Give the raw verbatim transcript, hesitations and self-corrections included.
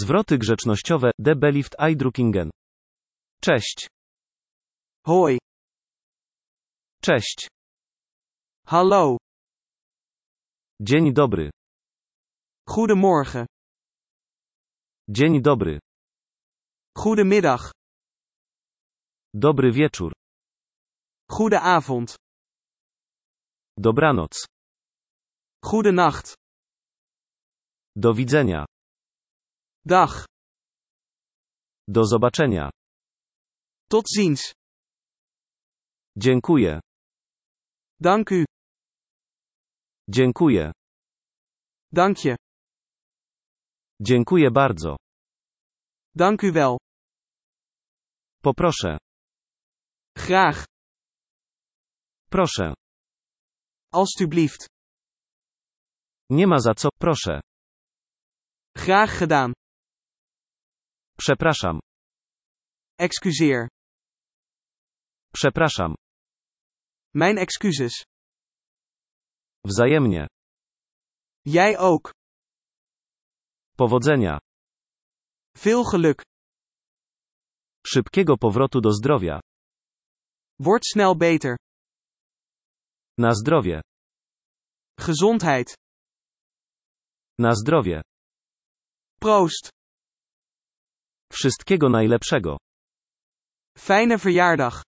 Zwroty grzecznościowe, de belieft Eindruckingen. Cześć. Hoi. Cześć. Hallo. Dzień dobry. Goedemorgen. Dzień dobry. Goedemiddag. Dobry wieczór. Goede avond. Dobranoc. Goede nacht. Do widzenia. Dag. Do zobaczenia. Tot ziens. Dziękuję. Dank u. Dziękuję. Dank je. Dziękuję bardzo. Dank u wel. Poproszę. Graag. Proszę. Alstublieft. Nie ma za co, proszę. Graag gedaan. Przepraszam. Excuseer. Przepraszam. Mijn excuses. Wzajemnie. Jij ook. Powodzenia. Veel geluk. Szybkiego powrotu do zdrowia. Word snel beter. Na zdrowie. Gezondheid. Na zdrowie. Proost. Wszystkiego najlepszego. Fijne verjaardag.